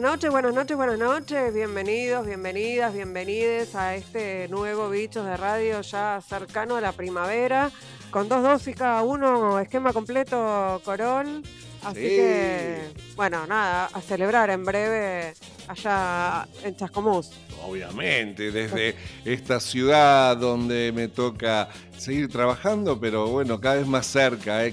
buenas noches. Bienvenidos, bienvenidas, bienvenides a este nuevo Bichos de Radio ya cercano a la primavera, con 2 dosis cada uno, esquema completo, Corol. Así que, bueno, nada, a celebrar en breve allá en Chascomús. Obviamente, desde esta ciudad donde me toca seguir trabajando, pero bueno, cada vez más cerca,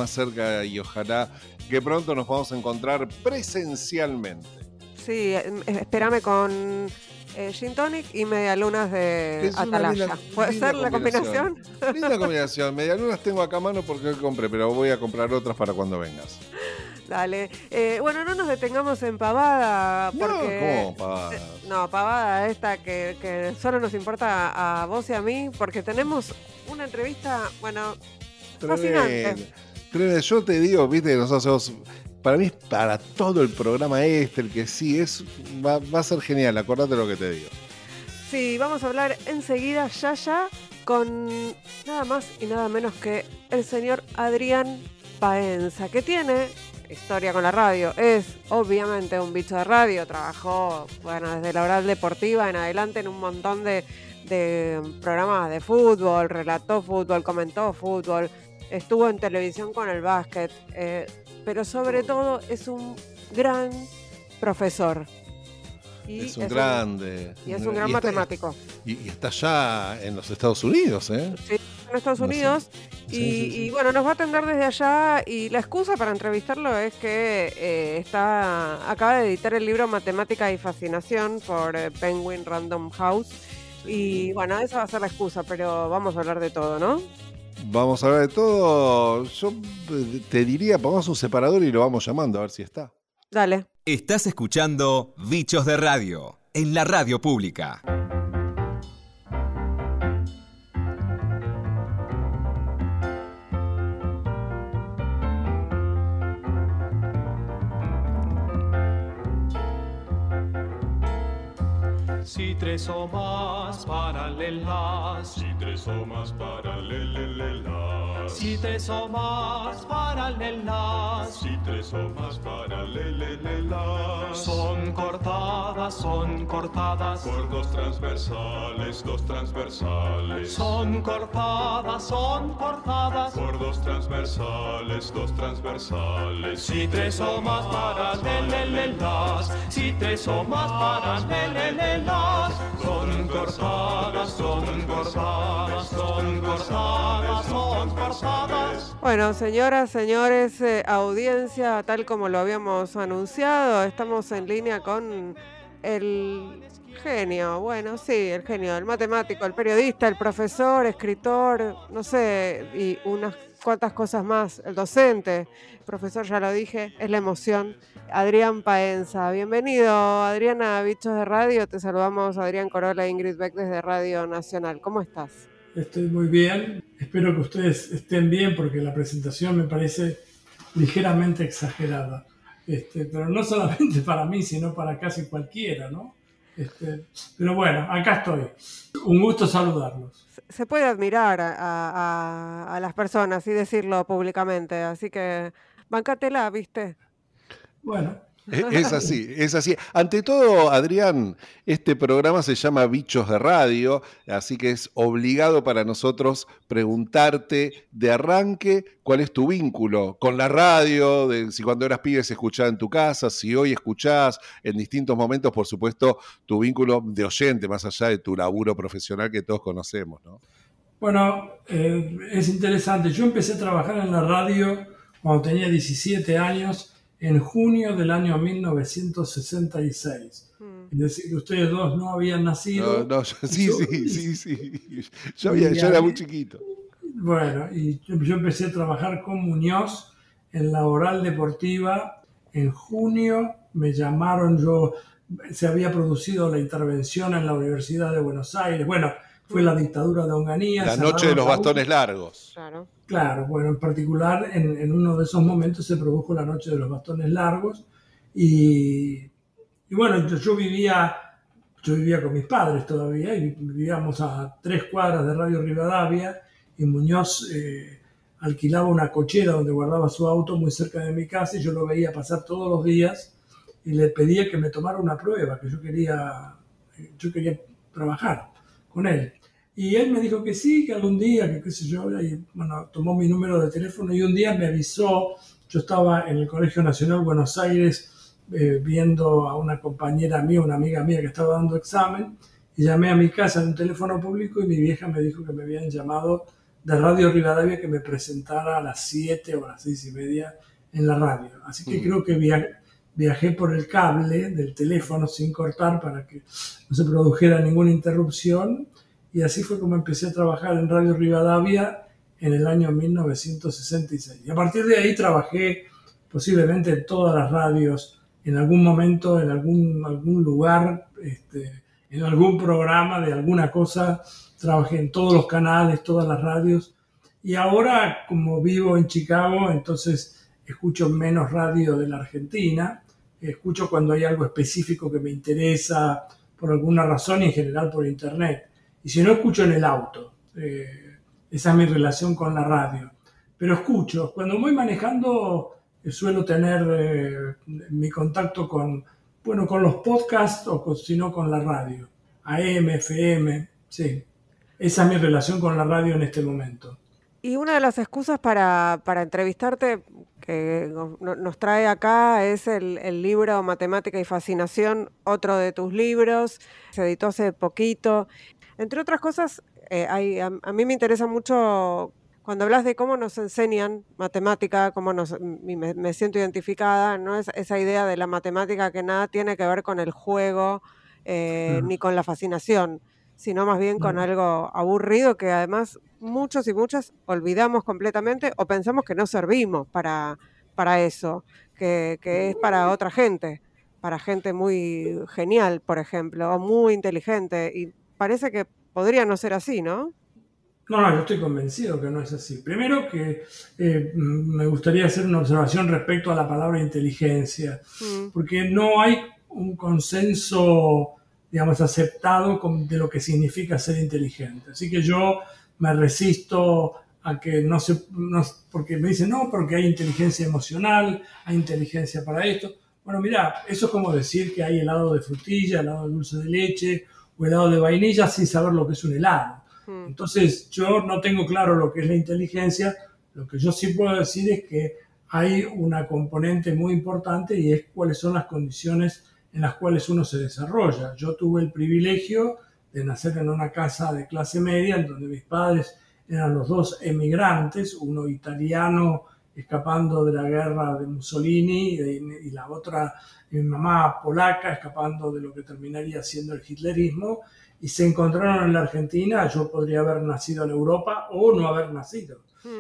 y ojalá que pronto nos vamos a encontrar presencialmente. Sí, espérame con Gin Tonic y medialunas de Atalaya. ¿Puede ser la combinación? Linda combinación. Medialunas tengo acá a mano porque hoy compré, pero voy a comprar otras para cuando vengas. Dale. Bueno, no nos detengamos en pavada. Porque, ¿cómo pavada? No, pavada esta que solo nos importa a vos y a mí, porque tenemos una entrevista, bueno, fascinante. Yo te digo, viste, nosotros para mí, para todo el programa el que sí va a ser genial, acordate lo que te digo. Sí, vamos a hablar enseguida, ya, con nada más y nada menos que el señor Adrián Paenza, que tiene historia con la radio. Es obviamente un bicho de radio, trabajó, bueno, desde la Oral Deportiva en adelante en un montón de programas de fútbol, relató fútbol, comentó fútbol, estuvo en televisión con el básquet, pero sobre todo es un gran profesor. Es un grande. Y es un gran matemático. Y está allá en los Estados Unidos, ¿eh? Sí, en Estados Unidos. Sí. Y bueno, nos va a atender desde allá. Y la excusa para entrevistarlo es que acaba de editar el libro Matemática y Fascinación por Penguin Random House. Y bueno, esa va a ser la excusa, pero vamos a hablar de todo, ¿no? Vamos a hablar de todo. Yo te diría, pongamos un separador y lo vamos llamando a ver si está. Dale. Estás escuchando Bichos de Radio en la radio pública. Si 3 o más paralelas, si 3 o más paralelas, si 3 o más paralelas, si 3 o más paralelas, son cortadas por 2 transversales, son cortadas por 2 transversales, si 3 o más paralelas, si 3 o más paralelas, son cortadas. Bueno, señoras, señores, audiencia, tal como lo habíamos anunciado, estamos en línea con el genio, el genio, el matemático, el periodista, el profesor, escritor, no sé, y unas cuantas cosas más, el docente, el profesor, ya lo dije, es la emoción, Adrián Paenza. Bienvenido, Adrián, a Bichos de Radio. Te saludamos, Adrián Corola e Ingrid Beck desde Radio Nacional. ¿Cómo estás? Estoy muy bien. Espero que ustedes estén bien porque la presentación me parece ligeramente exagerada. Pero no solamente para mí, sino para casi cualquiera, ¿no? Pero bueno, acá estoy. Un gusto saludarlos. Se puede admirar a las personas y decirlo públicamente, así que bancátela, ¿viste? Bueno. Es así. Ante todo, Adrián, este programa se llama Bichos de Radio, así que es obligado para nosotros preguntarte de arranque cuál es tu vínculo con la radio, si cuando eras pibe se escuchaba en tu casa, si hoy escuchás en distintos momentos, por supuesto, tu vínculo de oyente, más allá de tu laburo profesional que todos conocemos, ¿no? Bueno, es interesante. Yo empecé a trabajar en la radio cuando tenía 17 años, en junio del año 1966. Es decir, que ustedes dos no habían nacido. Sí. Yo era muy chiquito. Bueno, y yo empecé a trabajar con Muñoz en la Oral Deportiva. En junio me llamaron, se había producido la intervención en la Universidad de Buenos Aires. Bueno, fue la dictadura de Onganía. La noche de los bastones largos. Claro, bueno, en particular en uno de esos momentos se produjo la noche de los bastones largos y bueno, yo vivía con mis padres todavía y vivíamos a 3 cuadras de Radio Rivadavia y Muñoz alquilaba una cochera donde guardaba su auto muy cerca de mi casa y yo lo veía pasar todos los días y le pedía que me tomara una prueba, que yo quería trabajar con él. Y él me dijo que sí, que algún día, que qué sé yo, y bueno, tomó mi número de teléfono y un día me avisó. Yo estaba en el Colegio Nacional Buenos Aires viendo a una compañera mía, una amiga mía que estaba dando examen, y llamé a mi casa en un teléfono público y mi vieja me dijo que me habían llamado de Radio Rivadavia que me presentara a las 7 o a las 6:30 en la radio. Así que creo que viajé por el cable del teléfono sin cortar para que no se produjera ninguna interrupción, y así fue como empecé a trabajar en Radio Rivadavia en el año 1966. Y a partir de ahí trabajé posiblemente en todas las radios, en algún momento, en algún lugar, en algún programa de alguna cosa. Trabajé en todos los canales, todas las radios. Y ahora, como vivo en Chicago, entonces escucho menos radio de la Argentina. Escucho cuando hay algo específico que me interesa por alguna razón, y en general por internet. Y si no, escucho en el auto. Esa es mi relación con la radio. Pero escucho. Cuando voy manejando, suelo tener mi contacto con los podcasts o si no con la radio. AM, FM, sí. Esa es mi relación con la radio en este momento. Y una de las excusas para entrevistarte que nos trae acá es el libro Matemática y Fascinación, otro de tus libros. Se editó hace poquito. Entre otras cosas, a mí me interesa mucho cuando hablas de cómo nos enseñan matemática, me siento identificada, ¿no? Esa idea de la matemática que nada tiene que ver con el juego ni con la fascinación, sino más bien con algo aburrido que además muchos y muchas olvidamos completamente o pensamos que no servimos para eso, que es para otra gente, para gente muy genial, por ejemplo, o muy inteligente, y parece que podría no ser así, ¿no? No, yo estoy convencido que no es así. Primero que me gustaría hacer una observación respecto a la palabra inteligencia, porque no hay un consenso, digamos, aceptado de lo que significa ser inteligente. Así que yo me resisto a que porque me dicen, no, porque hay inteligencia emocional, hay inteligencia para esto. Bueno, mira, eso es como decir que hay helado de frutilla, helado de dulce de leche o helado de vainilla sin saber lo que es un helado. Entonces, yo no tengo claro lo que es la inteligencia. Lo que yo sí puedo decir es que hay una componente muy importante, y es cuáles son las condiciones en las cuales uno se desarrolla. Yo tuve el privilegio de nacer en una casa de clase media, en donde mis padres eran los dos emigrantes, uno italiano escapando de la guerra de Mussolini y la otra, mi mamá polaca, escapando de lo que terminaría siendo el hitlerismo, y se encontraron en la Argentina. Yo podría haber nacido en Europa o no haber nacido.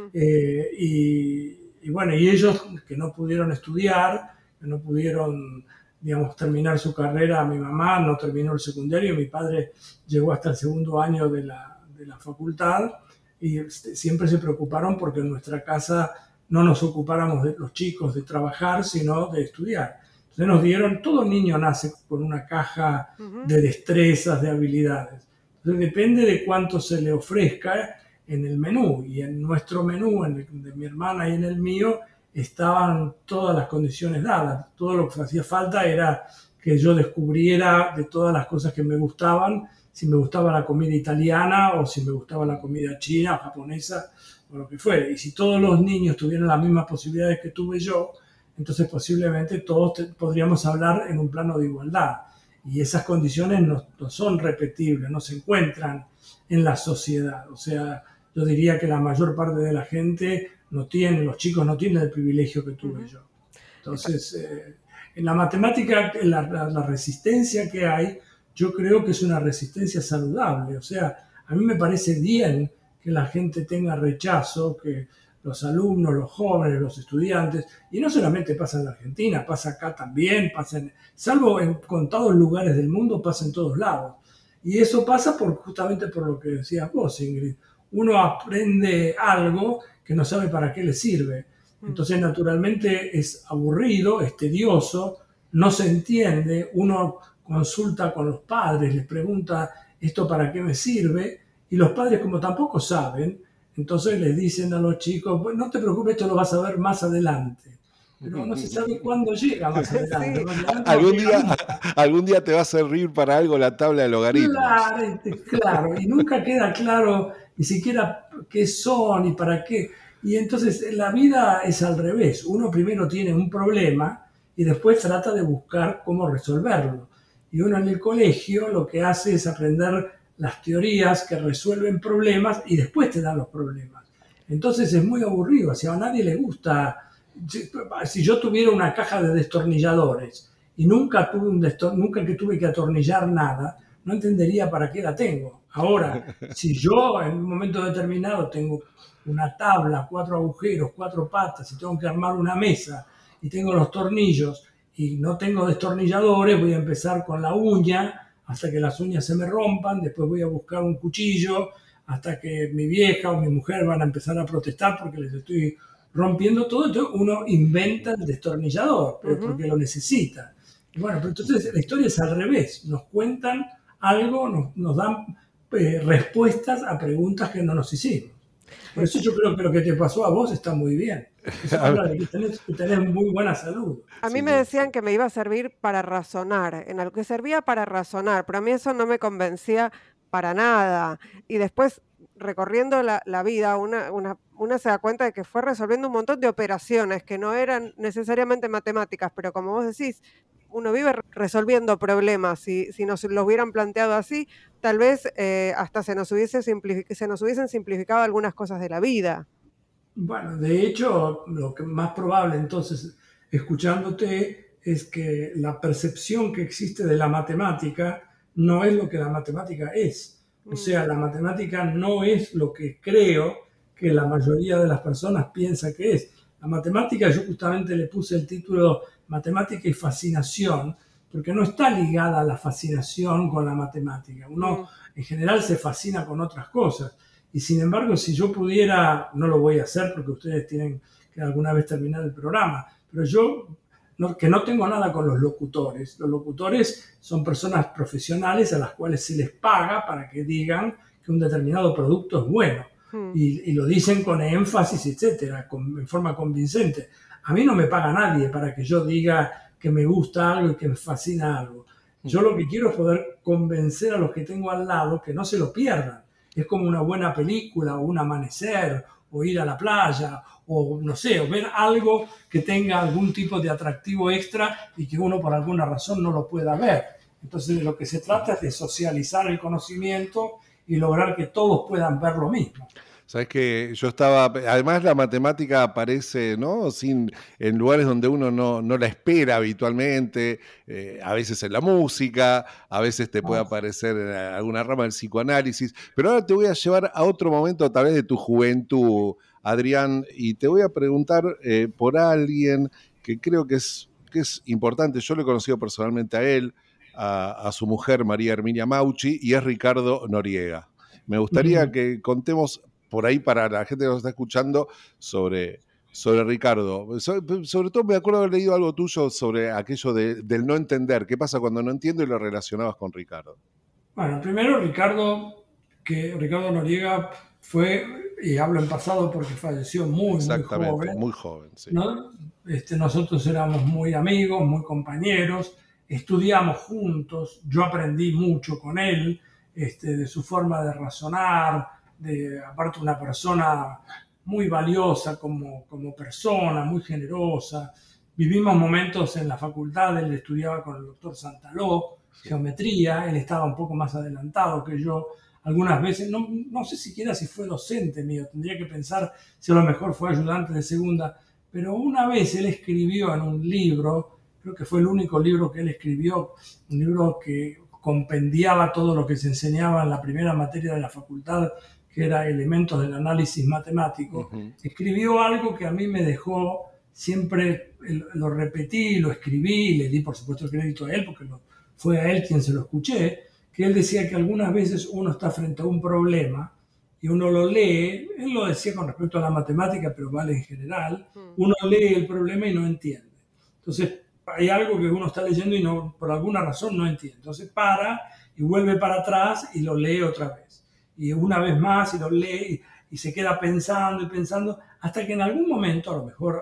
Y bueno, y ellos que no pudieron estudiar, que no pudieron, digamos, terminar su carrera. Mi mamá no terminó el secundario, mi padre llegó hasta el segundo año de la facultad, y siempre se preocuparon porque en nuestra casa no nos ocupáramos de los chicos de trabajar, sino de estudiar. Entonces nos dieron, todo niño nace con una caja de destrezas, de habilidades. Entonces depende de cuánto se le ofrezca en el menú, y en nuestro menú, en el de mi hermana y en el mío, estaban todas las condiciones dadas. Todo lo que hacía falta era que yo descubriera de todas las cosas que me gustaban, si me gustaba la comida italiana o si me gustaba la comida china o japonesa o lo que fuera. Y si todos los niños tuvieran las mismas posibilidades que tuve yo, entonces posiblemente todos podríamos hablar en un plano de igualdad. Y esas condiciones no son repetibles, no se encuentran en la sociedad. O sea, yo diría que la mayor parte de la gente los chicos no tienen el privilegio que tuve yo. Entonces, en la matemática, la resistencia que hay, yo creo que es una resistencia saludable. O sea, a mí me parece bien que la gente tenga rechazo, que los alumnos, los jóvenes, los estudiantes, y no solamente pasa en la Argentina, pasa acá también, salvo en contados lugares del mundo, pasa en todos lados. Y eso pasa justamente por lo que decías vos, Ingrid. Uno aprende algo que no sabe para qué le sirve. Entonces, naturalmente, es aburrido, es tedioso, no se entiende. Uno consulta con los padres, les pregunta, ¿esto para qué me sirve? Y los padres, como tampoco saben, entonces les dicen a los chicos, no te preocupes, esto lo vas a ver más adelante. pero no se sabe cuándo llega más adelante. Sí. Más adelante Algún día te va a servir para algo la tabla de logaritmos. Claro, y nunca queda claro ni siquiera qué son y para qué. Y entonces la vida es al revés. Uno primero tiene un problema y después trata de buscar cómo resolverlo. Y uno en el colegio lo que hace es aprender las teorías que resuelven problemas y después te dan los problemas. Entonces es muy aburrido, a nadie le gusta. Si yo tuviera una caja de destornilladores y nunca que tuve que atornillar nada, no entendería para qué la tengo. Ahora, si yo en un momento determinado tengo una tabla, 4 agujeros, 4 patas y tengo que armar una mesa y tengo los tornillos y no tengo destornilladores, voy a empezar con la uña hasta que las uñas se me rompan, después voy a buscar un cuchillo hasta que mi vieja o mi mujer van a empezar a protestar porque les estoy rompiendo todo. Entonces uno inventa el destornillador porque lo necesita. Y bueno, pero entonces la historia es al revés, nos cuentan algo, nos dan respuestas a preguntas que no nos hicimos. Por eso yo creo que lo que te pasó a vos está muy bien. Eso habla de que tenés muy buena salud. A mí me decían que me iba a servir para razonar, en algo que servía para razonar, pero a mí eso no me convencía para nada. Y después, recorriendo la vida, una se da cuenta de que fue resolviendo un montón de operaciones que no eran necesariamente matemáticas, pero como vos decís, uno vive resolviendo problemas. Si nos lo hubieran planteado así, tal vez hasta se nos hubiesen simplificado algunas cosas de la vida. Bueno, de hecho, lo que más probable entonces, escuchándote, es que la percepción que existe de la matemática no es lo que la matemática es. O sea, la matemática no es lo que creo que la mayoría de las personas piensa que es. La matemática, yo justamente le puse el título Matemática y Fascinación, porque no está ligada a la fascinación con la matemática. Uno en general se fascina con otras cosas. Y sin embargo, si yo pudiera, no lo voy a hacer porque ustedes tienen que alguna vez terminar el programa, pero yo, que no tengo nada con los locutores. Los locutores son personas profesionales a las cuales se les paga para que digan que un determinado producto es bueno. Y lo dicen con énfasis, etcétera, en forma convincente. A mí no me paga nadie para que yo diga que me gusta algo y que me fascina algo. Yo lo que quiero es poder convencer a los que tengo al lado que no se lo pierdan. Es como una buena película, o un amanecer, o ir a la playa, o no sé, o ver algo que tenga algún tipo de atractivo extra y que uno por alguna razón no lo pueda ver. Entonces de lo que se trata es de socializar el conocimiento y lograr que todos puedan ver lo mismo. Sabes que yo además la matemática aparece, ¿no? En lugares donde uno no la espera habitualmente, a veces en la música, a veces te puede aparecer en alguna rama del psicoanálisis, pero ahora te voy a llevar a otro momento tal vez de tu juventud, Adrián, y te voy a preguntar por alguien que creo que es importante. Yo lo he conocido personalmente a él, a su mujer María Herminia Mauchi, y es Ricardo Noriega. Me gustaría que contemos por ahí para la gente que nos está escuchando sobre Ricardo. Sobre todo me acuerdo haber leído algo tuyo sobre aquello del no entender. ¿Qué pasa cuando no entiendo? Y lo relacionabas con Ricardo. Bueno, primero Ricardo Noriega fue, y hablo en pasado porque falleció muy joven. Muy joven, sí. ¿No? Nosotros éramos muy amigos, muy compañeros, estudiamos juntos, yo aprendí mucho con él, de su forma de razonar, aparte una persona muy valiosa como persona, muy generosa. Vivimos momentos en la facultad, él estudiaba con el doctor Santaló, geometría, él estaba un poco más adelantado que yo. Algunas veces, no sé siquiera si fue docente mío, tendría que pensar si a lo mejor fue ayudante de segunda, pero una vez él escribió en un libro, creo que fue el único libro que él escribió, un libro que compendiaba todo lo que se enseñaba en la primera materia de la facultad, que era elementos del análisis matemático. Escribió algo que a mí me dejó, siempre lo repetí, lo escribí, le di por supuesto el crédito a él, porque fue a él quien se lo escuché, que él decía que algunas veces uno está frente a un problema y uno lo lee, él lo decía con respecto a la matemática, pero vale en general, uno lee el problema y no entiende. Entonces, hay algo que uno está leyendo y por alguna razón no entiende. Entonces para y vuelve para atrás y lo lee otra vez. Y una vez más y lo lee y se queda pensando y pensando, hasta que en algún momento, a lo mejor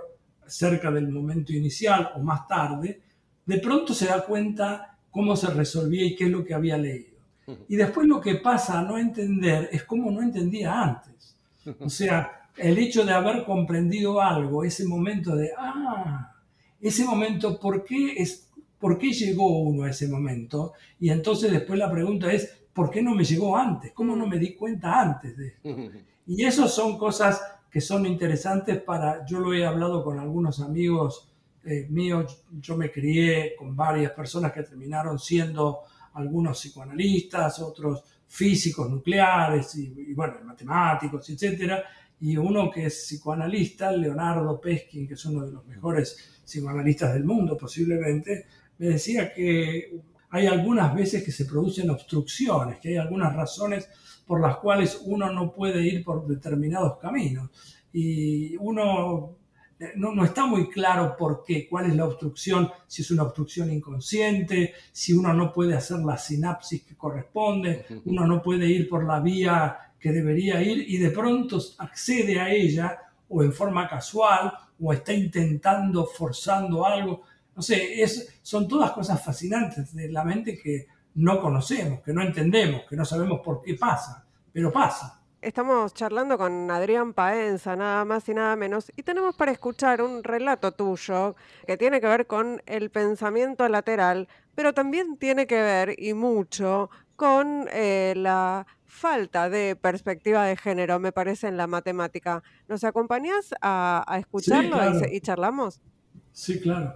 cerca del momento inicial o más tarde, de pronto se da cuenta cómo se resolvía y qué es lo que había leído. Y después lo que pasa a no entender es cómo no entendía antes. O sea, el hecho de haber comprendido algo, ese momento de, ese momento, ¿por qué llegó uno a ese momento? Y entonces después la pregunta es, ¿por qué no me llegó antes? ¿Cómo no me di cuenta antes de esto? Y eso son cosas que son interesantes yo lo he hablado con algunos amigos míos, yo me crié con varias personas que terminaron siendo algunos psicoanalistas, otros físicos nucleares y bueno, matemáticos, etcétera. Y uno que es psicoanalista, Leonardo Peskin, que es uno de los mejores psicoanalistas del mundo posiblemente, me decía que hay algunas veces que se producen obstrucciones, que hay algunas razones por las cuales uno no puede ir por determinados caminos. Y uno no está muy claro por qué, cuál es la obstrucción, si es una obstrucción inconsciente, si uno no puede hacer la sinapsis que corresponde, uno no puede ir por la vía que debería ir y de pronto accede a ella o en forma casual o está intentando, forzando algo. No sé, son todas cosas fascinantes de la mente que no conocemos, que no entendemos, que no sabemos por qué pasa, pero pasa. Estamos charlando con Adrián Paenza, nada más y nada menos, y tenemos para escuchar un relato tuyo que tiene que ver con el pensamiento lateral, pero también tiene que ver, y mucho, con la falta de perspectiva de género, me parece, en la matemática. ¿Nos acompañás a escucharlo? Sí, claro. y charlamos? Sí, claro.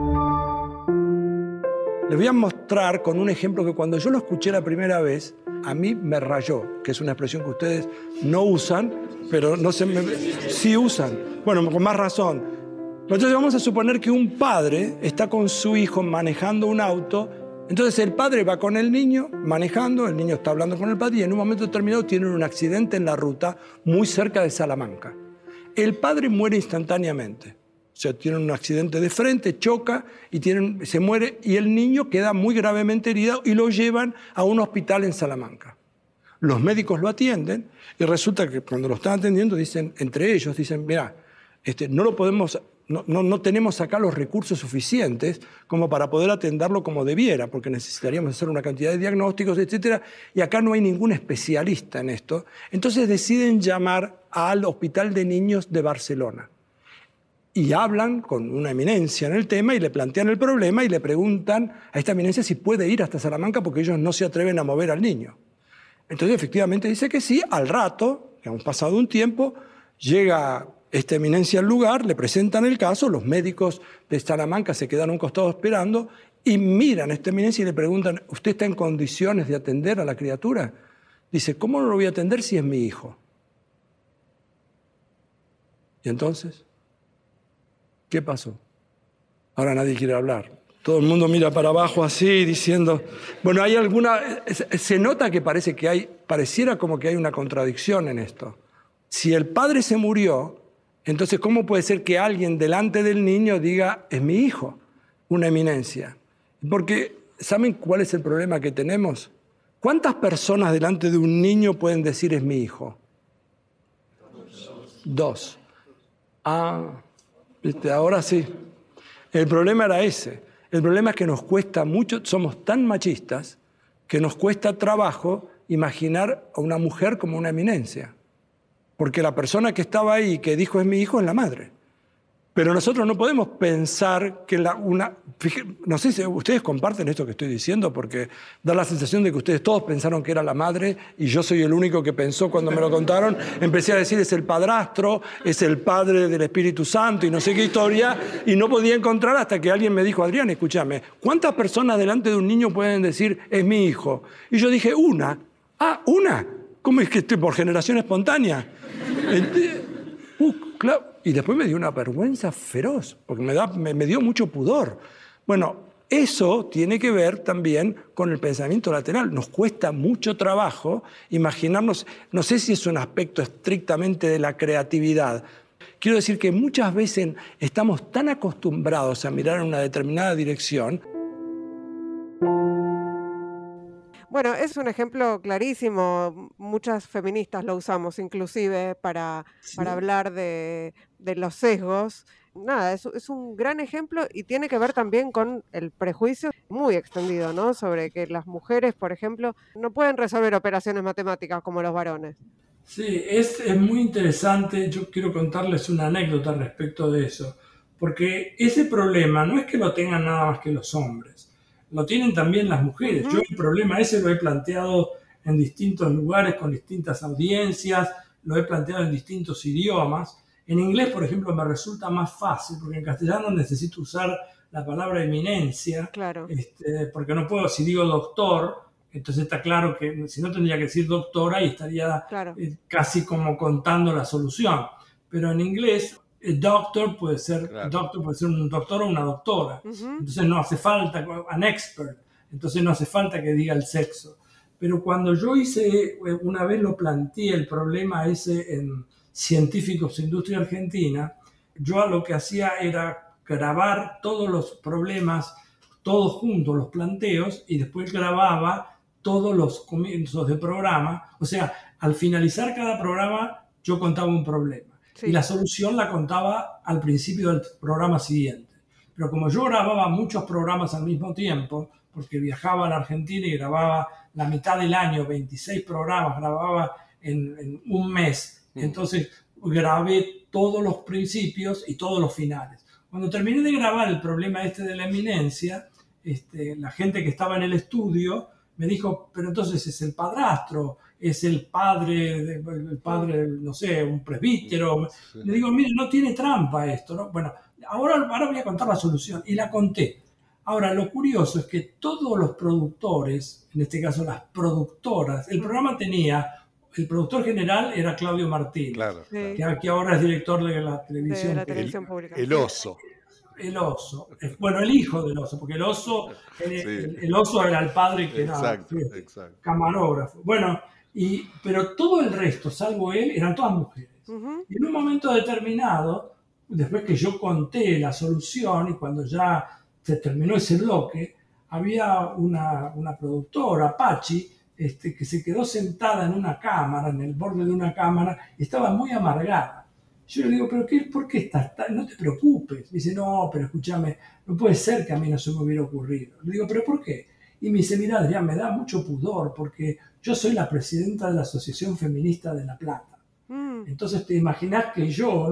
Les voy a mostrar con un ejemplo que cuando yo lo escuché la primera vez, a mí me rayó, que es una expresión que ustedes no usan, pero sí usan. Bueno, con más razón. Entonces vamos a suponer que un padre está con su hijo manejando un auto, entonces el padre va con el niño manejando, el niño está hablando con el padre y en un momento determinado tienen un accidente en la ruta muy cerca de Salamanca. El padre muere instantáneamente. O sea, tienen un accidente de frente, choca y se muere y el niño queda muy gravemente herido y lo llevan a un hospital en Salamanca. Los médicos lo atienden y resulta que cuando lo están atendiendo entre ellos dicen, mira, no tenemos acá los recursos suficientes como para poder atenderlo como debiera, porque necesitaríamos hacer una cantidad de diagnósticos, etcétera, y acá no hay ningún especialista en esto. Entonces deciden llamar al Hospital de Niños de Barcelona. Y hablan con una eminencia en el tema y le plantean el problema y le preguntan a esta eminencia si puede ir hasta Salamanca porque ellos no se atreven a mover al niño. Entonces efectivamente dice que sí. Al rato, que han pasado un tiempo, llega esta eminencia al lugar, le presentan el caso, los médicos de Salamanca se quedan a un costado esperando y miran a esta eminencia y le preguntan, ¿usted está en condiciones de atender a la criatura? Dice, ¿cómo no lo voy a atender si es mi hijo? ¿Y entonces? ¿Qué pasó? Ahora nadie quiere hablar. Todo el mundo mira para abajo así, diciendo... Bueno, se nota que pareciera como que hay una contradicción en esto. Si el padre se murió, entonces ¿cómo puede ser que alguien delante del niño diga, es mi hijo? Una eminencia. Porque, ¿saben cuál es el problema que tenemos? ¿Cuántas personas delante de un niño pueden decir, es mi hijo? 2. Ahora sí. El problema era ese. El problema es que nos cuesta mucho, somos tan machistas, que nos cuesta trabajo imaginar a una mujer como una eminencia. Porque la persona que estaba ahí, que dijo es mi hijo, es la madre. Pero nosotros no podemos pensar que no sé si ustedes comparten esto que estoy diciendo, porque da la sensación de que ustedes todos pensaron que era la madre y yo soy el único que pensó cuando me lo contaron. Empecé a decir es el padrastro, es el padre del Espíritu Santo y no sé qué historia, y no podía encontrar hasta que alguien me dijo, Adrián, escúchame, ¿cuántas personas delante de un niño pueden decir es mi hijo? Y yo dije, una. ¿Una? ¿Cómo es que estoy por generación espontánea? Claro. Y después me dio una vergüenza feroz, porque me dio mucho pudor. Bueno, eso tiene que ver también con el pensamiento lateral. Nos cuesta mucho trabajo imaginarnos, no sé si es un aspecto estrictamente de la creatividad. Quiero decir que muchas veces estamos tan acostumbrados a mirar en una determinada dirección. Bueno, es un ejemplo clarísimo. Muchas feministas lo usamos inclusive para hablar de los sesgos nada, es un gran ejemplo y tiene que ver también con el prejuicio muy extendido, ¿no? Sobre que las mujeres, por ejemplo, no pueden resolver operaciones matemáticas como los varones. Sí, es muy interesante. Yo quiero contarles una anécdota respecto de eso, porque ese problema no es que lo tengan nada más que los hombres, lo tienen también las mujeres. Yo el problema ese lo he planteado en distintos lugares, con distintas audiencias, lo he planteado en distintos idiomas. En inglés, por ejemplo, me resulta más fácil, porque en castellano necesito usar la palabra eminencia, Claro. Porque no puedo, si digo doctor, entonces está claro que si no tendría que decir doctora y estaría Claro. Casi como contando la solución. Pero en inglés, doctor puede ser, Claro. doctor puede ser un doctor o una doctora. Entonces no hace falta, an expert, entonces no hace falta que diga el sexo. Pero cuando yo una vez lo planteé el problema ese en Científicos de Industria Argentina, yo lo que hacía era grabar todos los problemas, todos juntos los planteos, y después grababa todos los comienzos de programa. O sea, al finalizar cada programa yo contaba un problema. Sí. Y la solución la contaba al principio del programa siguiente. Pero como yo grababa muchos programas al mismo tiempo, porque viajaba a la Argentina y grababa la mitad del año, 26 programas, grababa en un mes. Entonces grabé todos los principios y todos los finales. Cuando terminé de grabar el problema de la eminencia, la gente que estaba en el estudio me dijo, pero entonces es el padrastro, es el padre, no sé, un presbítero. Sí. Le digo, mire, no tiene trampa esto, ¿no? Bueno, ahora voy a contar la solución. Y la conté. Ahora, lo curioso es que todos los productores, en este caso las productoras, el programa tenía, el productor general era Claudio Martínez, Claro, Sí. que ahora es director de la televisión. De la televisión pública. el oso. El oso. Bueno, el hijo del oso, porque el oso, el oso era el padre que Exacto, era exacto. camarógrafo. Bueno, pero todo el resto, salvo él, eran todas mujeres. Y en un momento determinado, después que yo conté la solución y cuando ya se terminó ese bloque, había una productora, Pachi, que se quedó sentada en una cámara, en el borde de una cámara, y estaba muy amargada. Yo le digo, ¿pero por qué estás tan? No te preocupes. Me dice, no, pero escúchame, no puede ser que a mí no se me hubiera ocurrido. Le digo, ¿pero por qué? Y me dice, mira, Adrián, me da mucho pudor porque yo soy la presidenta de la Asociación Feminista de La Plata. Entonces te imaginás que yo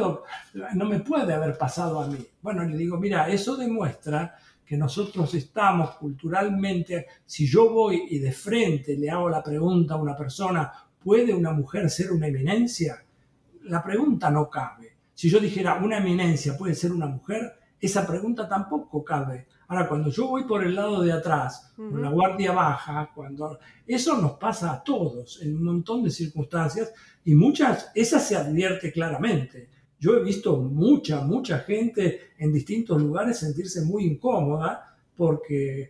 no me puede haber pasado a mí. Bueno, le digo, mira, eso demuestra que nosotros estamos culturalmente, si yo voy y de frente le hago la pregunta a una persona, ¿puede una mujer ser una eminencia? La pregunta no cabe. Si yo dijera, ¿una eminencia puede ser una mujer? Esa pregunta tampoco cabe. Ahora, cuando yo voy por el lado de atrás, con la guardia baja, eso nos pasa a todos en un montón de circunstancias y esas se advierte claramente. Yo he visto mucha gente en distintos lugares sentirse muy incómoda porque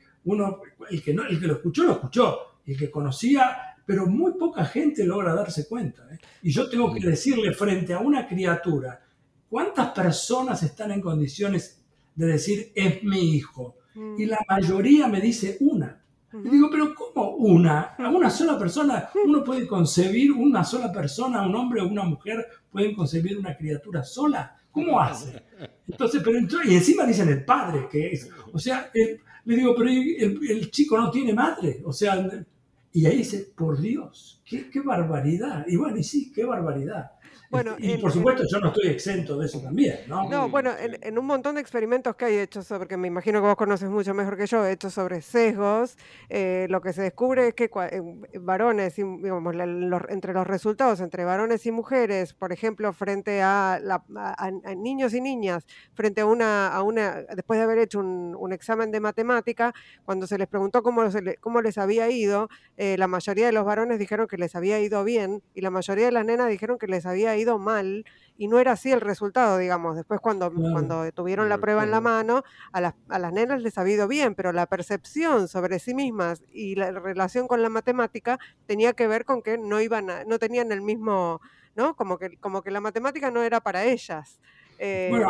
el que lo escuchó, el que conocía, pero muy poca gente logra darse cuenta. Y yo tengo que decirle frente a una criatura, ¿cuántas personas están en condiciones de decir, es mi hijo? Y la mayoría me dice una. Y digo, pero ¿cómo una? A una sola persona, uno puede concebir una sola persona, un hombre o una mujer pueden concebir una criatura sola. ¿Cómo hace? Entonces, y encima dicen el padre, que es. O sea, le digo, pero el chico no tiene madre. O sea, y ahí dice, por Dios, qué barbaridad. Y bueno, y sí, qué barbaridad. Bueno, y por supuesto yo no estoy exento de eso también, ¿no? No, bueno, en un montón de experimentos que hay hechos porque me imagino que vos conoces mucho mejor que yo, hechos sobre sesgos, lo que se descubre es que varones, digamos, entre los resultados entre varones y mujeres, por ejemplo, frente a niños y niñas, frente a una después de haber hecho un examen de matemática, cuando se les preguntó cómo les había ido, la mayoría de los varones dijeron que les había ido bien y la mayoría de las nenas dijeron que les había ido mal, y no era así el resultado, digamos. Después cuando tuvieron la prueba en la mano, a las nenas les había ido bien, pero la percepción sobre sí mismas y la relación con la matemática tenía que ver con que no tenían el mismo, ¿no? Como que la matemática no era para ellas. Bueno,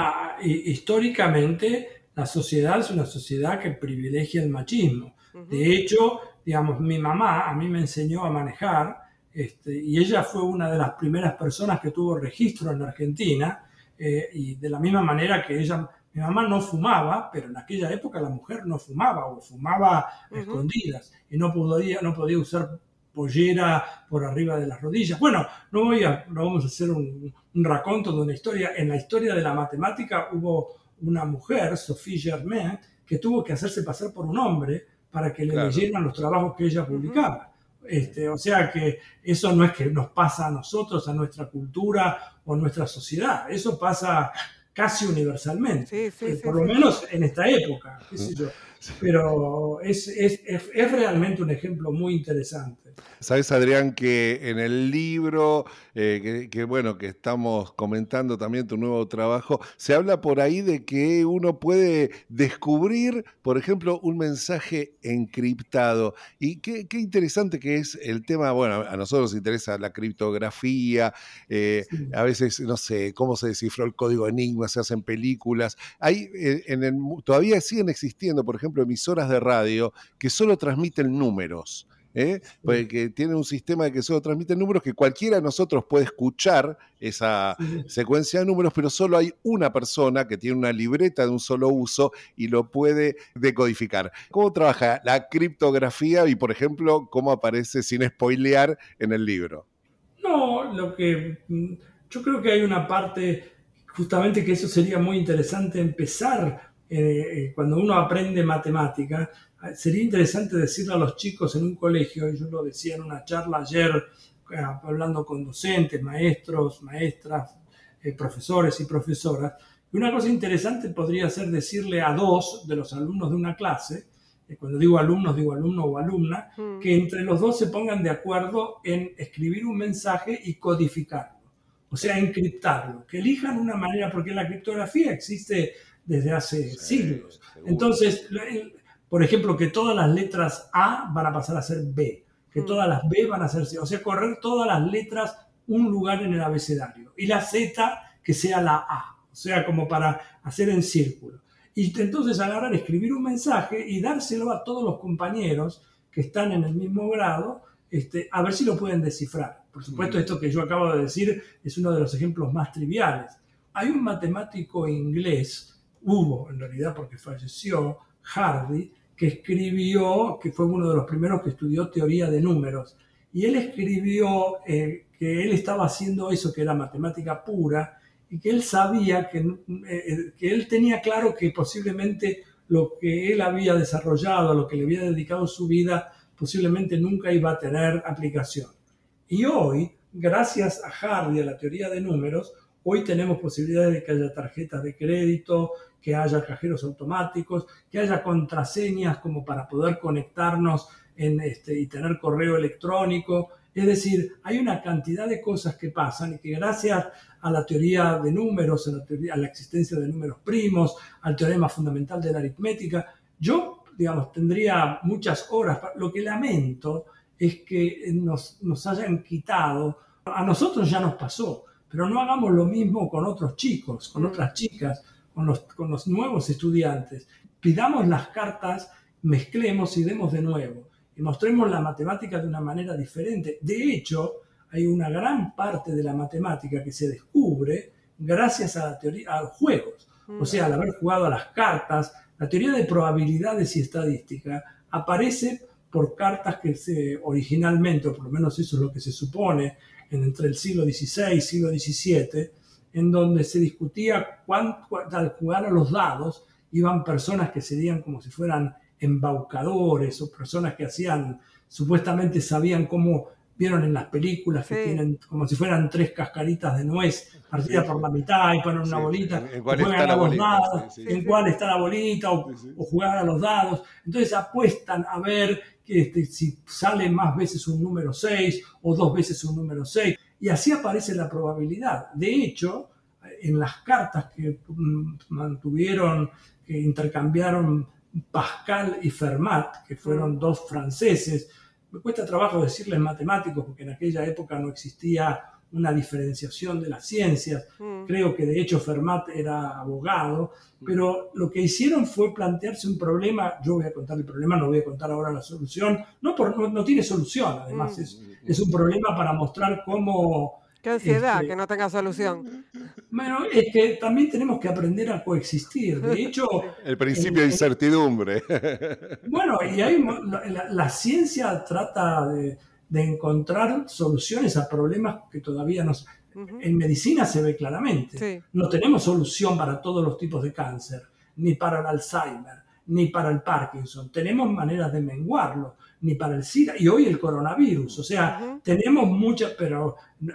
históricamente la sociedad es una sociedad que privilegia el machismo. De hecho, digamos, mi mamá a mí me enseñó a manejar, y ella fue una de las primeras personas que tuvo registro en la Argentina. y de la misma manera que mi mamá no fumaba, pero en aquella época la mujer no fumaba o fumaba a escondidas y no podía usar pollera por arriba de las rodillas. Bueno, no vamos a hacer un raconto de una historia. En la historia de la matemática hubo una mujer, Sophie Germain, que tuvo que hacerse pasar por un hombre para que le leyeran los trabajos que ella publicaba. O sea que eso no es que nos pasa a nosotros, a nuestra cultura o a nuestra sociedad. Eso pasa casi universalmente, por lo menos en esta época, qué sé yo. Pero es realmente un ejemplo muy interesante. Sabes, Adrián, que en el libro que estamos comentando también tu nuevo trabajo, se habla por ahí de que uno puede descubrir, por ejemplo, un mensaje encriptado. Y qué interesante que es el tema. Bueno, a nosotros nos interesa la criptografía, a veces, no sé, cómo se descifró el código Enigma, se hacen películas. Hay, todavía siguen existiendo, por ejemplo, emisoras de radio que solo transmiten números. Porque tiene un sistema de que solo transmiten números, que cualquiera de nosotros puede escuchar esa secuencia de números, pero solo hay una persona que tiene una libreta de un solo uso y lo puede decodificar. ¿Cómo trabaja la criptografía y, por ejemplo, cómo aparece, sin spoilear, en el libro? No, yo creo que hay una parte, justamente que eso sería muy interesante empezar cuando uno aprende matemática. Sería interesante decirle a los chicos en un colegio, y yo lo decía en una charla ayer, hablando con docentes, maestros, maestras, profesores y profesoras, y una cosa interesante podría ser decirle a 2 de los alumnos de una clase, cuando digo alumnos, digo alumno o alumna, que entre los 2 se pongan de acuerdo en escribir un mensaje y codificarlo, o sea, encriptarlo, que elijan una manera, porque la criptografía existe desde hace siglos. Seguro. Entonces, por ejemplo, que todas las letras A van a pasar a ser B, que todas las B van a ser C, o sea, correr todas las letras un lugar en el abecedario, y la Z que sea la A, o sea, como para hacer en círculo. Y entonces agarrar, escribir un mensaje y dárselo a todos los compañeros que están en el mismo grado, a ver si lo pueden descifrar. Por supuesto, esto que yo acabo de decir es uno de los ejemplos más triviales. Hay un matemático inglés, hubo en realidad porque falleció, Hardy, que escribió, que fue uno de los primeros que estudió teoría de números, y él escribió que él estaba haciendo eso, que era matemática pura, y que él sabía que él tenía claro que posiblemente lo que él había desarrollado, a lo que le había dedicado su vida, posiblemente nunca iba a tener aplicación. Y hoy, gracias a Hardy, a la teoría de números, hoy tenemos posibilidades de que haya tarjetas de crédito, que haya cajeros automáticos, que haya contraseñas como para poder conectarnos y tener correo electrónico. Es decir, hay una cantidad de cosas que pasan y que gracias a la teoría de números, a la existencia de números primos, al teorema fundamental de la aritmética, yo, tendría muchas horas. Lo que lamento es que nos hayan quitado. A nosotros ya nos pasó, pero no hagamos lo mismo con otros chicos, con otras chicas, con los nuevos estudiantes. Pidamos las cartas, mezclemos y demos de nuevo. Y mostremos la matemática de una manera diferente. De hecho, hay una gran parte de la matemática que se descubre gracias a la teoría, a los juegos. O sea, al haber jugado a las cartas, la teoría de probabilidades y estadística aparece por cartas que originalmente, o por lo menos eso es lo que se supone, entre el siglo XVI y siglo XVII, en donde se discutía al jugar a los dados, iban personas que serían como si fueran embaucadores o personas que supuestamente sabían cómo, vieron en las películas que tienen como si fueran 3 cascaritas de nuez partidas por la mitad y ponen una bolita, juegan a los dados, en cuál está la bolita o jugar a los dados. Entonces apuestan a ver si sale más veces un número 6 o 2 veces un número 6, y así aparece la probabilidad. De hecho, en las cartas que que intercambiaron Pascal y Fermat, que fueron 2 franceses, me cuesta trabajo decirles matemáticos porque en aquella época no existía una diferenciación de las ciencias. Creo que de hecho Fermat era abogado, pero lo que hicieron fue plantearse un problema. Yo voy a contar el problema, no voy a contar ahora la solución. No tiene solución, además es un problema para mostrar cómo Qué ansiedad que no tenga solución. Bueno, es que también tenemos que aprender a coexistir. De hecho, el principio de incertidumbre. Bueno, y la ciencia trata de encontrar soluciones a problemas que todavía no... En medicina se ve claramente. Sí. No tenemos solución para todos los tipos de cáncer, ni para el Alzheimer, ni para el Parkinson. Tenemos maneras de menguarlo, ni para el SIDA, y hoy el coronavirus. O sea, tenemos muchas, pero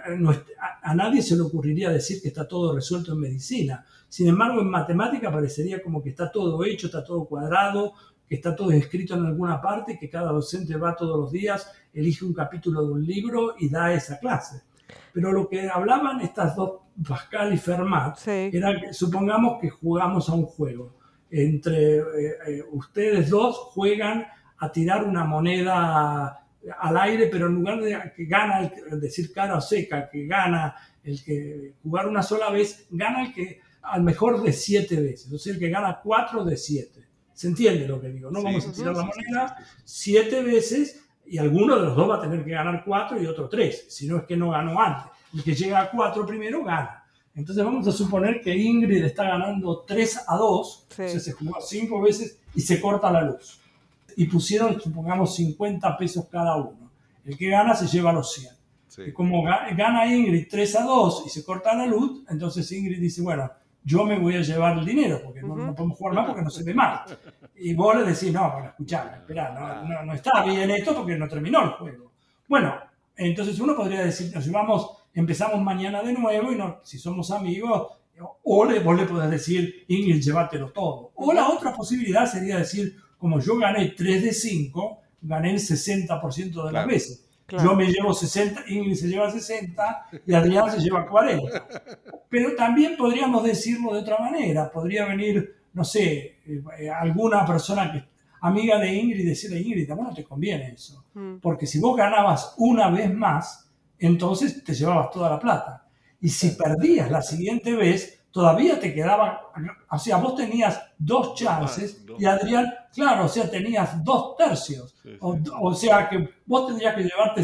a nadie se le ocurriría decir que está todo resuelto en medicina. Sin embargo, en matemática parecería como que está todo hecho, está todo cuadrado, que está todo escrito en alguna parte, que cada docente va todos los días, elige un capítulo de un libro y da esa clase. Pero lo que hablaban estas dos, Pascal y Fermat, era que supongamos que jugamos a un juego. Entre ustedes dos juegan a tirar una moneda al aire, pero en lugar de que gana, decir cara o seca, que gana el que jugar una sola vez, gana el que al mejor de 7 veces. O sea, el que gana 4 de 7. ¿Se entiende lo que digo? No vamos a tirar la moneda 7 veces y alguno de los dos va a tener que ganar 4 y otro 3. Si no es que no ganó antes. El que llega a 4 primero gana. Entonces vamos a suponer que Ingrid está ganando 3-2, o sea, se jugó 5 veces y se corta la luz. Y pusieron, supongamos, 50 pesos cada uno. El que gana se lleva los 100. Sí. Y como gana Ingrid 3-2 y se corta la luz, entonces Ingrid dice, bueno, yo me voy a llevar el dinero, porque no podemos jugar más porque no se ve mal. Y vos le decís, no, bueno, escuchame, esperá, no está bien esto porque no terminó el juego. Bueno, entonces uno podría decir, nos llevamos, empezamos mañana de nuevo y si somos amigos, o vos le podés decir, Ingrid, llévatelo todo. O la otra posibilidad sería decir, como yo gané 3 de 5, gané el 60% de las veces. Claro. Yo me llevo 60, Ingrid se lleva 60 y Adrián se lleva 40. Pero también podríamos decirlo de otra manera. Podría venir, no sé, alguna persona que amiga de Ingrid y decirle, Ingrid, a vos no te conviene eso. Porque si vos ganabas una vez más, entonces te llevabas toda la plata. Y si perdías la siguiente vez, todavía te quedaba, o sea, vos tenías 2 chances y Adrián, claro, o sea, tenías 2 tercios. O sea, que vos tendrías que llevarte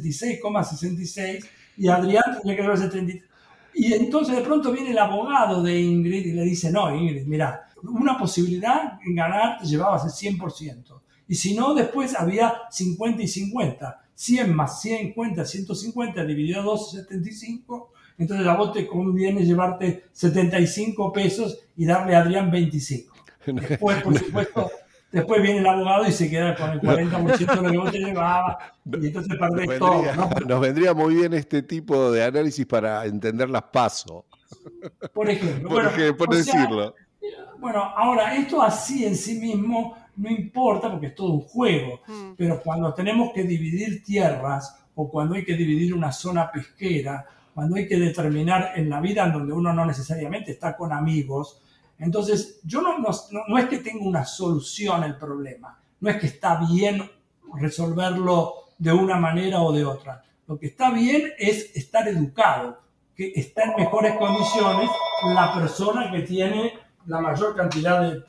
66,66 y Adrián tendría que llevarse 33. Y entonces de pronto viene el abogado de Ingrid y le dice, no, Ingrid, mira, una posibilidad en ganar te llevabas el 100%. Y si no, después había 50 y 50. 100 más 50, 150, dividido 2, 75. Entonces a vos te conviene llevarte 75 pesos y darle a Adrián 25. Después, por supuesto, después viene el abogado y se queda con el 40% de lo que vos te llevabas y entonces perdés todo, ¿no? Nos vendría muy bien este tipo de análisis para entender las PASO. Por ejemplo. Por decirlo. Bueno, ahora, esto así en sí mismo no importa porque es todo un juego. Pero cuando tenemos que dividir tierras o cuando hay que dividir una zona pesquera, cuando hay que determinar en la vida en donde uno no necesariamente está con amigos, entonces yo no es que tenga una solución al problema, no es que está bien resolverlo de una manera o de otra. Lo que está bien es estar educado, que está en mejores condiciones la persona que tiene la mayor cantidad de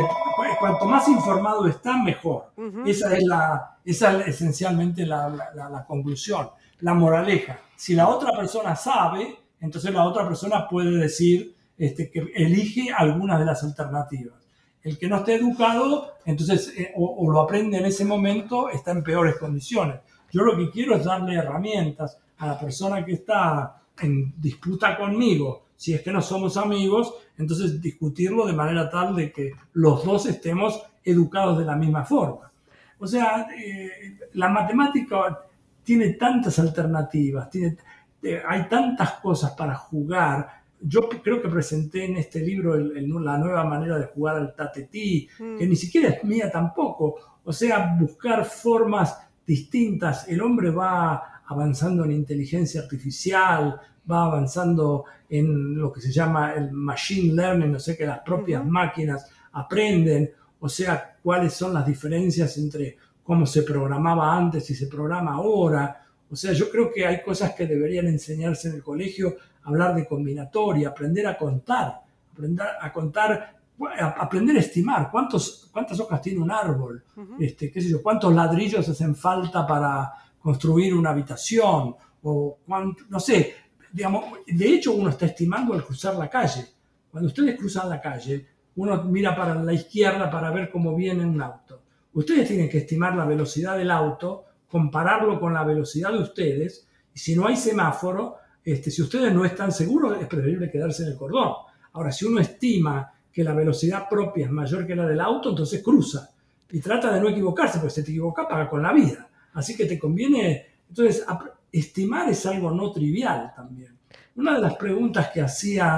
cuanto más informado está, mejor. Esa es esencialmente la conclusión, la moraleja. Si la otra persona sabe, entonces la otra persona puede decir que elige algunas de las alternativas. El que no esté educado, entonces o lo aprende en ese momento, está en peores condiciones. Yo lo que quiero es darle herramientas a la persona que está en disputa conmigo. Si es que no somos amigos, entonces discutirlo de manera tal de que los dos estemos educados de la misma forma. O sea, la matemática tiene tantas alternativas, hay tantas cosas para jugar. Yo creo que presenté en este libro la nueva manera de jugar al tatetí, que ni siquiera es mía tampoco. O sea, buscar formas distintas. El hombre va avanzando en inteligencia artificial, va avanzando en lo que se llama el machine learning, o sea que las propias máquinas aprenden, o sea, cuáles son las diferencias entre cómo se programaba antes y se programa ahora. O sea, yo creo que hay cosas que deberían enseñarse en el colegio, hablar de combinatoria, aprender a contar, aprender a estimar cuántas hojas tiene un árbol, qué sé yo, cuántos ladrillos hacen falta para construir una habitación, o no sé, de hecho uno está estimando al cruzar la calle. Cuando ustedes cruzan la calle, uno mira para la izquierda para ver cómo viene un auto. Ustedes tienen que estimar la velocidad del auto, compararlo con la velocidad de ustedes, y si no hay semáforo, si ustedes no están seguros, es preferible quedarse en el cordón. Ahora, si uno estima que la velocidad propia es mayor que la del auto, entonces cruza. Y trata de no equivocarse, porque si te equivocas, paga con la vida. Así que te conviene... Entonces, estimar es algo no trivial también. Una de las preguntas que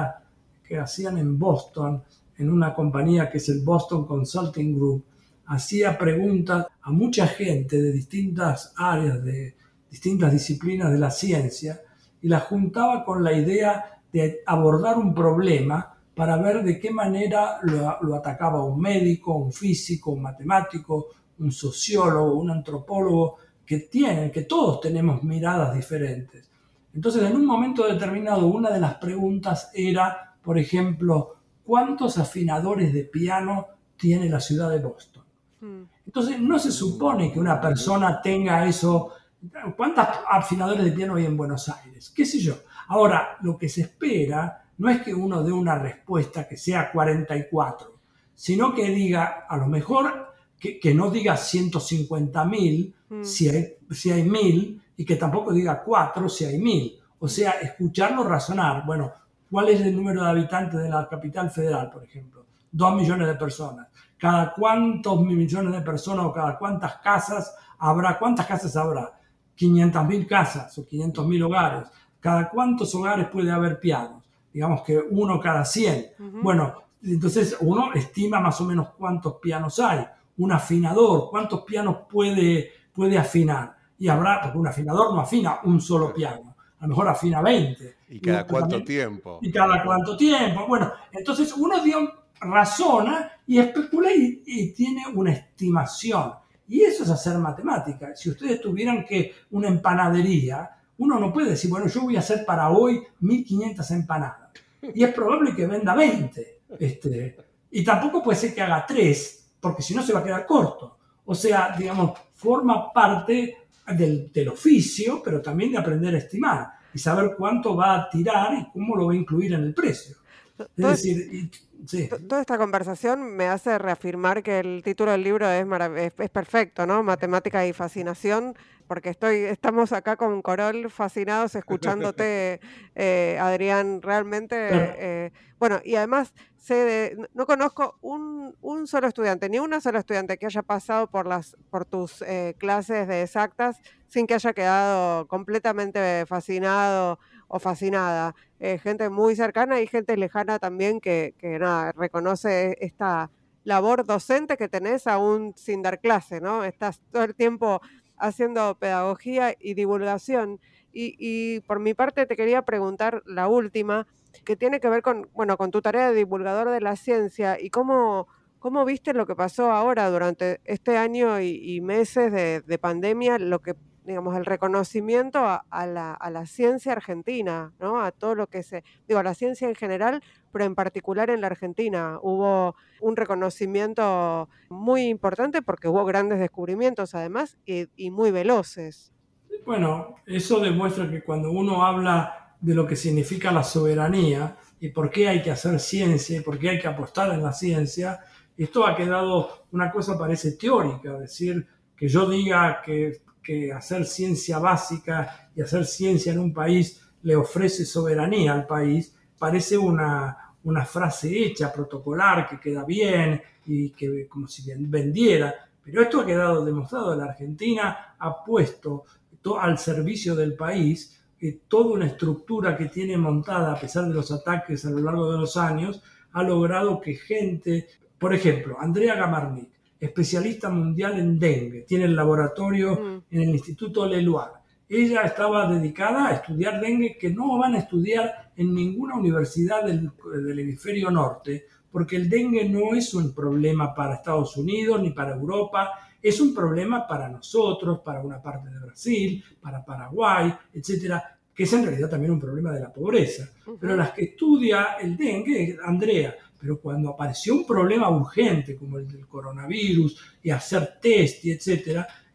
hacían en Boston, en una compañía que es el Boston Consulting Group, hacía preguntas a mucha gente de distintas áreas, de distintas disciplinas de la ciencia, y las juntaba con la idea de abordar un problema para ver de qué manera lo atacaba un médico, un físico, un matemático, un sociólogo, un antropólogo, que todos tenemos miradas diferentes. Entonces, en un momento determinado, una de las preguntas era, por ejemplo, ¿cuántos afinadores de piano tiene la ciudad de Boston? Entonces, no se supone que una persona tenga eso. ¿Cuántos afinadores de piano hay en Buenos Aires? ¿Qué sé yo? Ahora, lo que se espera no es que uno dé una respuesta que sea 44, sino que diga, a lo mejor, que no diga 150.000 si hay 1.000, y que tampoco diga 4 si hay 1.000. O sea, escucharlo razonar. Bueno, ¿cuál es el número de habitantes de la capital federal, por ejemplo? 2 millones de personas. ¿Cada cuántos millones de personas o cada cuántas casas habrá? ¿Cuántas casas habrá? 500.000 casas o 500.000 hogares. ¿Cada cuántos hogares puede haber pianos? Digamos que 1 cada 100. Bueno, entonces uno estima más o menos cuántos pianos hay. Un afinador, ¿cuántos pianos puede afinar? Y habrá, porque un afinador no afina un solo piano. A lo mejor afina 20. ¿Y cada cuánto tiempo? Y cada cuánto tiempo. Bueno, entonces uno razona y especula y tiene una estimación. Y eso es hacer matemática. Si ustedes tuvieran una empanadería, uno no puede decir, bueno, yo voy a hacer para hoy 1.500 empanadas. Y es probable que venda 20. Y tampoco puede ser que haga 3, porque si no se va a quedar corto. O sea, digamos, forma parte del oficio, pero también de aprender a estimar y saber cuánto va a tirar y cómo lo va a incluir en el precio. Es decir, sí. Toda esta conversación me hace reafirmar que el título del libro es perfecto, ¿no? Matemática y fascinación, porque estamos acá con Corol fascinados escuchándote, Adrián, realmente. Bueno, y además no conozco un solo estudiante, ni una sola estudiante que haya pasado por tus clases de exactas sin que haya quedado completamente fascinado o fascinada. Gente muy cercana y gente lejana también que nada, reconoce esta labor docente que tenés aún sin dar clase, ¿no? Estás todo el tiempo haciendo pedagogía y divulgación. Y por mi parte te quería preguntar la última, que tiene que ver con tu tarea de divulgador de la ciencia y cómo viste lo que pasó ahora durante este año y meses de pandemia, lo que, digamos, el reconocimiento a la ciencia argentina, ¿no? A todo lo que a la ciencia en general, pero en particular en la Argentina. Hubo un reconocimiento muy importante porque hubo grandes descubrimientos además y muy veloces. Bueno, eso demuestra que cuando uno habla de lo que significa la soberanía y por qué hay que hacer ciencia y por qué hay que apostar en la ciencia, esto ha quedado, una cosa parece teórica, es decir, que yo diga que hacer ciencia básica y hacer ciencia en un país le ofrece soberanía al país, parece una frase hecha, protocolar, que queda bien y que como si vendiera. Pero esto ha quedado demostrado. La Argentina ha puesto al servicio del país toda una estructura que tiene montada, a pesar de los ataques a lo largo de los años, ha logrado que gente, por ejemplo, Andrea Gamarnik, especialista mundial en dengue, tiene el laboratorio en el Instituto Leloir. Ella estaba dedicada a estudiar dengue, que no van a estudiar en ninguna universidad del hemisferio norte, porque el dengue no es un problema para Estados Unidos ni para Europa, es un problema para nosotros, para una parte de Brasil, para Paraguay, etcétera, que es en realidad también un problema de la pobreza. Pero las que estudia el dengue es Andrea. Pero cuando apareció un problema urgente como el del coronavirus y hacer test y etcétera,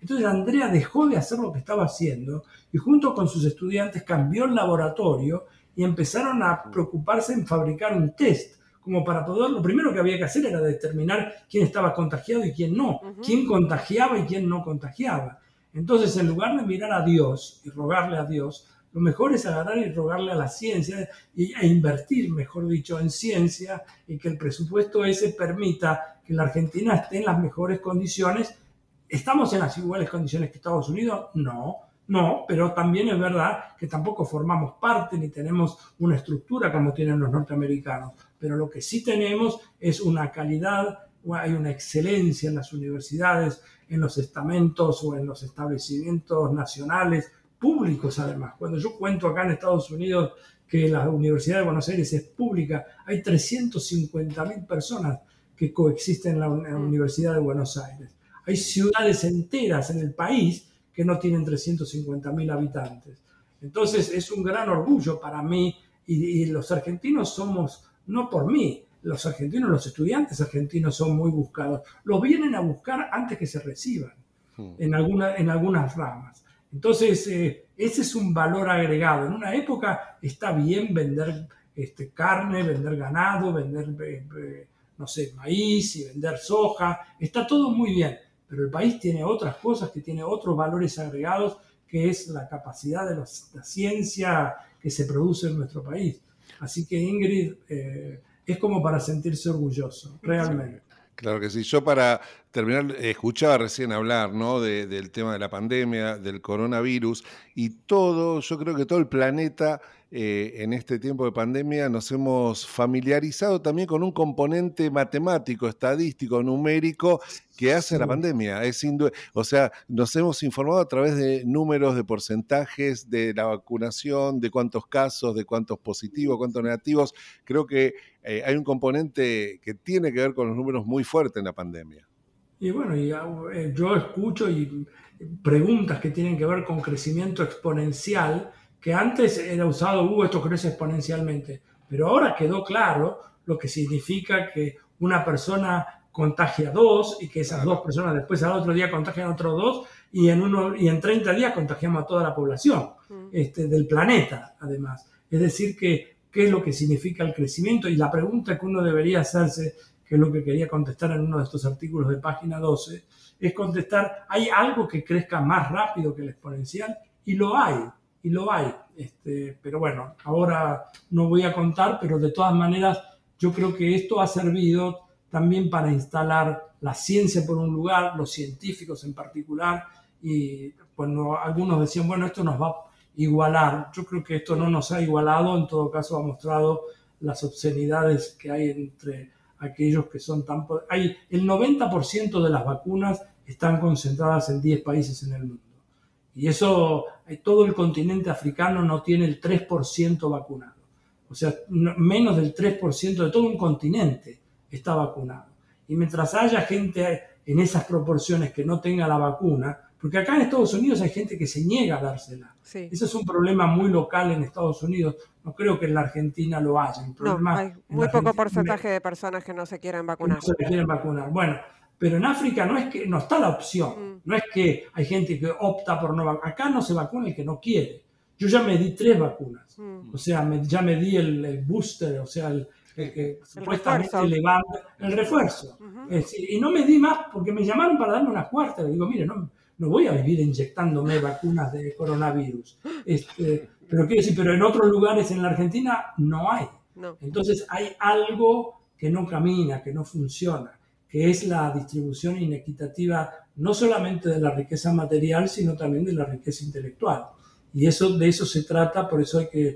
Entonces Andrea dejó de hacer lo que estaba haciendo y junto con sus estudiantes cambió el laboratorio y empezaron a preocuparse en fabricar un test, como para poder, lo primero que había que hacer era determinar quién estaba contagiado y quién no, quién contagiaba y quién no contagiaba. Entonces, en lugar de mirar a Dios y rogarle a Dios, lo mejor es agarrar y rogarle a la ciencia e invertir, mejor dicho, en ciencia y que el presupuesto ese permita que la Argentina esté en las mejores condiciones. ¿Estamos en las iguales condiciones que Estados Unidos? No, pero también es verdad que tampoco formamos parte ni tenemos una estructura como tienen los norteamericanos. Pero lo que sí tenemos es una calidad, hay una excelencia en las universidades, en los estamentos o en los establecimientos nacionales, públicos además. Cuando yo cuento acá en Estados Unidos que la Universidad de Buenos Aires es pública, hay 350.000 personas que coexisten en la Universidad de Buenos Aires. Hay ciudades enteras en el país que no tienen 350.000 habitantes. Entonces es un gran orgullo para mí y los argentinos somos, no por mí, los argentinos, los estudiantes argentinos son muy buscados. Los vienen a buscar antes que se reciban en algunas ramas. Entonces ese es un valor agregado. En una época está bien vender carne, vender ganado, vender maíz y vender soja. Está todo muy bien. Pero el país tiene otras cosas, que tiene otros valores agregados, que es la capacidad de la ciencia que se produce en nuestro país. Así que Ingrid, es como para sentirse orgulloso, realmente. Claro que sí. Yo para terminar, escuchaba recién hablar, ¿no? del tema de la pandemia, del coronavirus y todo, yo creo que todo el planeta en este tiempo de pandemia nos hemos familiarizado también con un componente matemático, estadístico, numérico que hace la pandemia. O sea, nos hemos informado a través de números, de porcentajes, de la vacunación, de cuántos casos, de cuántos positivos, cuántos negativos. Creo que hay un componente que tiene que ver con los números muy fuerte en la pandemia. Y bueno, yo escucho y preguntas que tienen que ver con crecimiento exponencial, que antes era usado, esto crece exponencialmente, pero ahora quedó claro lo que significa que una persona contagia a dos y que esas dos personas después al otro día contagian a otros dos y en 30 días contagiamos a toda la población del planeta, además. Es decir, ¿qué es lo que significa el crecimiento? Y la pregunta que uno debería hacerse, que es lo que quería contestar en uno de estos artículos de página 12, es contestar, ¿hay algo que crezca más rápido que el exponencial? Y lo hay. Pero bueno, ahora no voy a contar, pero de todas maneras yo creo que esto ha servido también para instalar la ciencia por un lugar, los científicos en particular, y cuando algunos decían, bueno, esto nos va a igualar, yo creo que esto no nos ha igualado, en todo caso ha mostrado las obscenidades que hay entre aquellos que son el 90% de las vacunas están concentradas en 10 países en el mundo. Y eso, todo el continente africano no tiene el 3% vacunado. O sea, menos del 3% de todo un continente está vacunado. Y mientras haya gente en esas proporciones que no tenga la vacuna, porque acá en Estados Unidos hay gente que se niega a dársela. Sí. Ese es un problema muy local en Estados Unidos. No creo que en la Argentina lo haya. Hay muy poco porcentaje de personas que no se quieren vacunar. No se quieren vacunar. Bueno, pero en África no está la opción. No es que hay gente que opta por no vacunar. Acá no se vacuna el que no quiere. Yo ya me di 3 vacunas. O sea, ya me di el booster, o sea, el que supuestamente levanta el refuerzo. Y no me di más porque me llamaron para darme una cuarta. Le digo, mire, no voy a vivir inyectándome vacunas de coronavirus. Pero quiero decir, pero en otros lugares en la Argentina no hay. No. Entonces hay algo que no camina, que no funciona, que es la distribución inequitativa no solamente de la riqueza material, sino también de la riqueza intelectual. Y de eso se trata, por eso hay que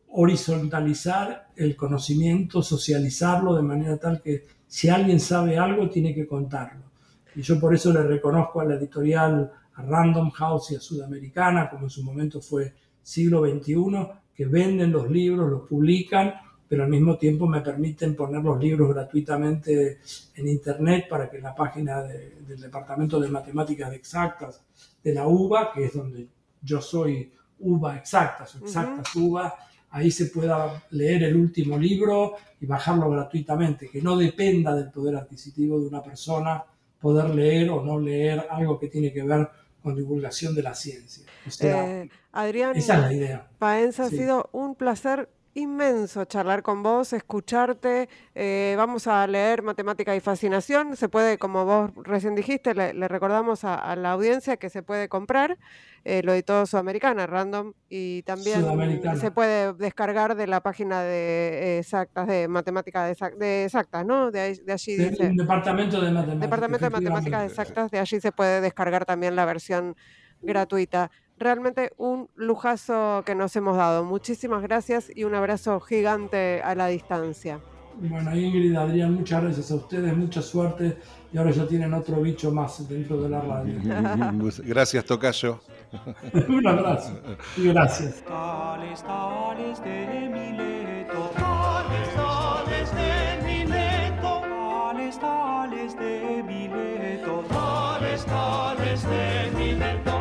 horizontalizar el conocimiento, socializarlo de manera tal que si alguien sabe algo, tiene que contarlo. Y yo por eso le reconozco a la editorial, a Random House y a Sudamericana, como en su momento fue Siglo XXI, que venden los libros, los publican, pero al mismo tiempo me permiten poner los libros gratuitamente en internet para que en la página del Departamento de Matemáticas Exactas de la UBA, que es donde yo soy UBA Exactas UBA, ahí se pueda leer el último libro y bajarlo gratuitamente, que no dependa del poder adquisitivo de una persona poder leer o no leer algo que tiene que ver con divulgación de la ciencia. O sea, Adrián esa es la idea. Paenza, Sí. ha sido un placer inmenso charlar con vos, escucharte. Vamos a leer Matemática y Fascinación. Se puede, como vos recién dijiste, le recordamos a la audiencia que se puede comprar. Lo editó Sudamericana, Random, y también Sudamericana. se puede descargar de la página de exactas, de Matemática de exactas, ¿no? De allí dice. Un departamento de matemáticas. Departamento de Matemáticas Exactas, de allí se puede descargar también la versión gratuita. Realmente un lujazo que nos hemos dado. Muchísimas gracias y un abrazo gigante a la distancia. Bueno, Ingrid, Adrián, muchas gracias a ustedes, mucha suerte, y ahora ya tienen otro bicho más dentro de la radio. Gracias, tocayo. Un abrazo y gracias. Tales, tales de Mileto, tales, tales de Mileto, tales, tales de Mileto, tales, tales de Mileto.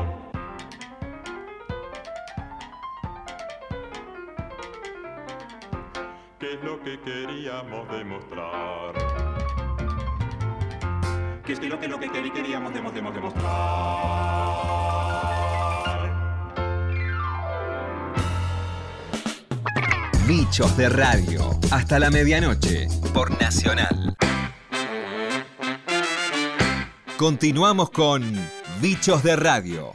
¿Qué es lo que queríamos demostrar? ¿Qué es lo que queríamos demostrar? Bichos de Radio. Hasta la medianoche. Por Nacional. Continuamos con Bichos de Radio.